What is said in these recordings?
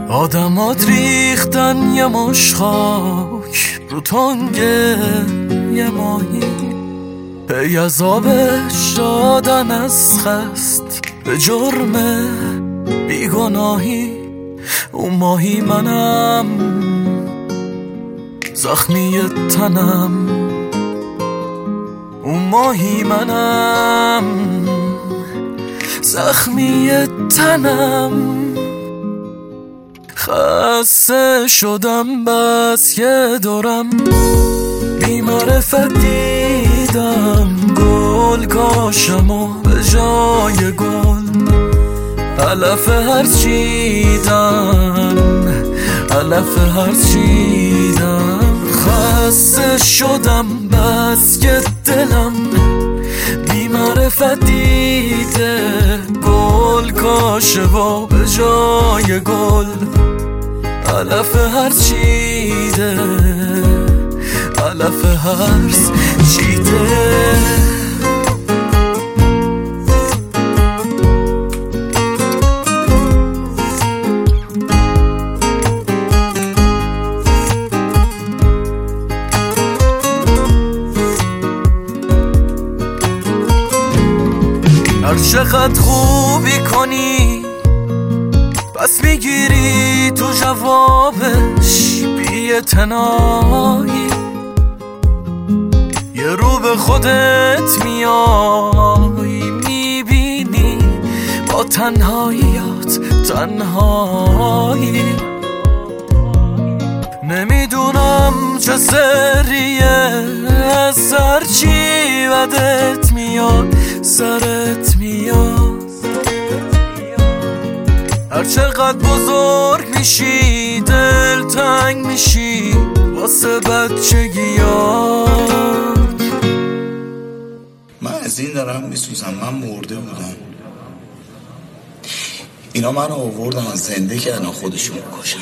آدمات ریختن یه مش خاک رو تنگه یه ماهی، پی از آبش دادن از خست به جرم بیگناهی. اون ماهی منم، زخمی تنم، اون ماهی منم، زخمی تنم. خسته شدم بس که دورم بی معرفت دیدم گل کاشم و به جای گل علف هرز چیدم، علف هرز چیدم. خسته شدم بس که دلم بی معرفت دیده گل کاشه و به جای گل علف هرز چیده، علف هرز چیده. هر چقدر خوبی کنی پس میگیری تو جوابش بی‌اعتنایی. یه رو به خودت میای میبینی با تنهاییات تنهایی. نمیدونم چه سریه از سر چی بدت میاد سرت میاد. هر چقدر بزرگ میشی دل تنگ میشی واسه بچگیات. من از این دارم میسوزم، من مرده بودم، اینا منو آوردن زنده کردن خودشون کشن.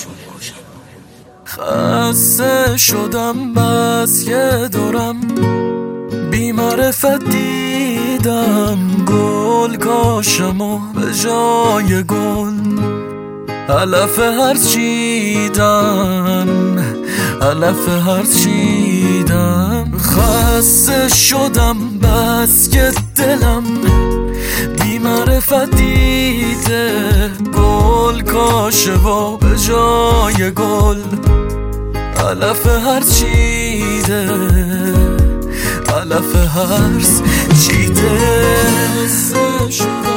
خسته شدم بس که دورم بی معرفت دیدم گل کاشم و به جای گل علف هرز چیدم، علف هرز چیدم. خسته شدم بس که دلم بی معرفت دیده گل کاشه و به جای گل علف هرز چیده، علف هرز چیده.